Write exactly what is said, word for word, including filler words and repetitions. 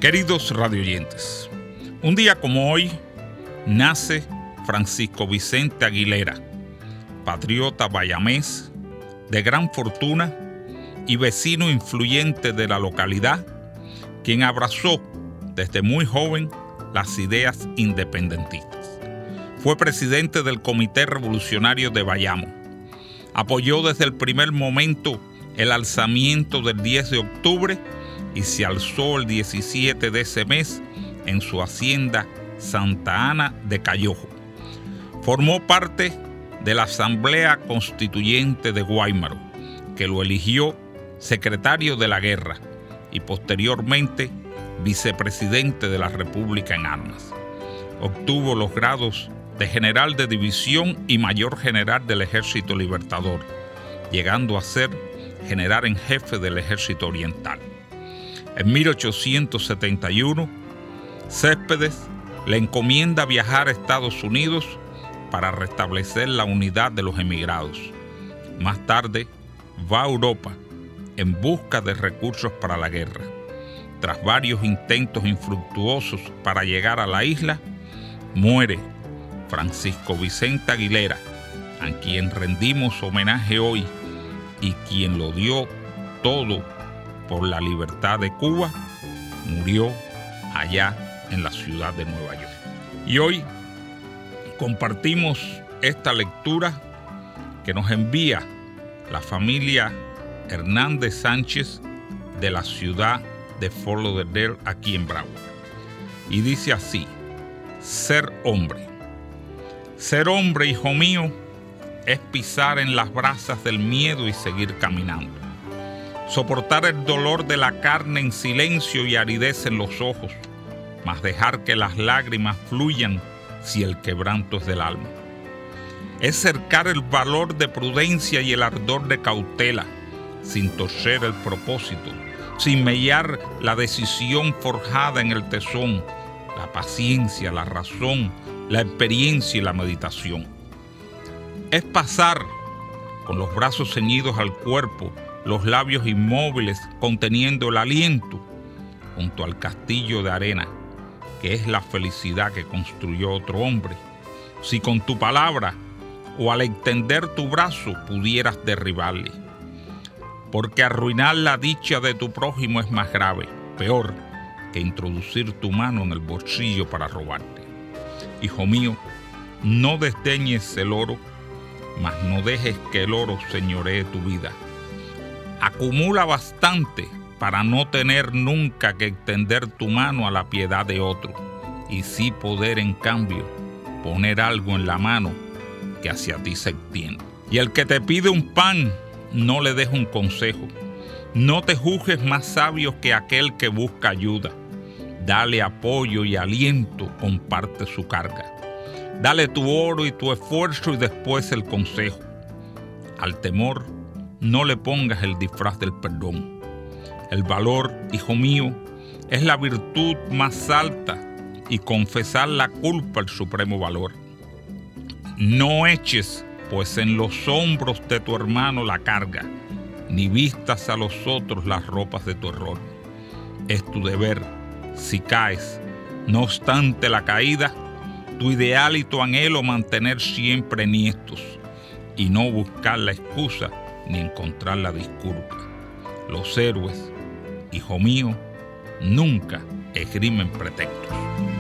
Queridos radioyentes, un día como hoy nace Francisco Vicente Aguilera, patriota bayamés de gran fortuna y vecino influyente de la localidad, quien abrazó desde muy joven las ideas independentistas. Fue presidente del Comité Revolucionario de Bayamo. Apoyó desde el primer momento el alzamiento del diez de octubre y se alzó el diecisiete de ese mes en su hacienda Santa Ana de Cayojo. Formó parte de la Asamblea Constituyente de Guáimaro, que lo eligió secretario de la guerra y posteriormente vicepresidente de la República en armas. Obtuvo los grados de general de división y mayor general del Ejército Libertador, llegando a ser general en jefe del Ejército Oriental. En mil ochocientos setenta y uno, Céspedes le encomienda viajar a Estados Unidos para restablecer la unidad de los emigrados. Más tarde, va a Europa en busca de recursos para la guerra. Tras varios intentos infructuosos para llegar a la isla, muere Francisco Vicente Aguilera, a quien rendimos homenaje hoy y quien lo dio todo por la libertad de Cuba. Murió allá en la ciudad de Nueva York. Y hoy compartimos esta lectura que nos envía la familia Hernández Sánchez de la ciudad de Fort Lauderdale, aquí en Broward. Y dice así: ser hombre. Ser hombre, hijo mío, es pisar en las brasas del miedo y seguir caminando. Soportar el dolor de la carne en silencio y aridez en los ojos, mas dejar que las lágrimas fluyan si el quebranto es del alma. Es cercar el valor de prudencia y el ardor de cautela, sin torcer el propósito, sin mellar la decisión forjada en el tesón, la paciencia, la razón, la experiencia y la meditación. Es pasar con los brazos ceñidos al cuerpo, los labios inmóviles conteniendo el aliento, junto al castillo de arena, que es la felicidad que construyó otro hombre. Si con tu palabra o al extender tu brazo pudieras derribarle. Porque arruinar la dicha de tu prójimo es más grave, peor que introducir tu mano en el bolsillo para robarte. Hijo mío, no desdeñes el oro, mas no dejes que el oro señoree tu vida. Acumula bastante para no tener nunca que extender tu mano a la piedad de otro, y sí poder, en cambio, poner algo en la mano que hacia ti se extiende. Y el que te pide un pan, no le des un consejo. No te juzgues más sabio que aquel que busca ayuda. Dale apoyo y aliento, comparte su carga. Dale tu oro y tu esfuerzo y después el consejo. Al temor, no le pongas el disfraz del perdón. El valor, hijo mío, es la virtud más alta y confesar la culpa el supremo valor. No eches, pues, en los hombros de tu hermano la carga, ni vistas a los otros las ropas de tu error. Es tu deber, si caes, no obstante la caída, tu ideal y tu anhelo mantener siempre enhiestos, y no buscar la excusa ni encontrar la disculpa. Los héroes, hijo mío, nunca esgrimen pretextos.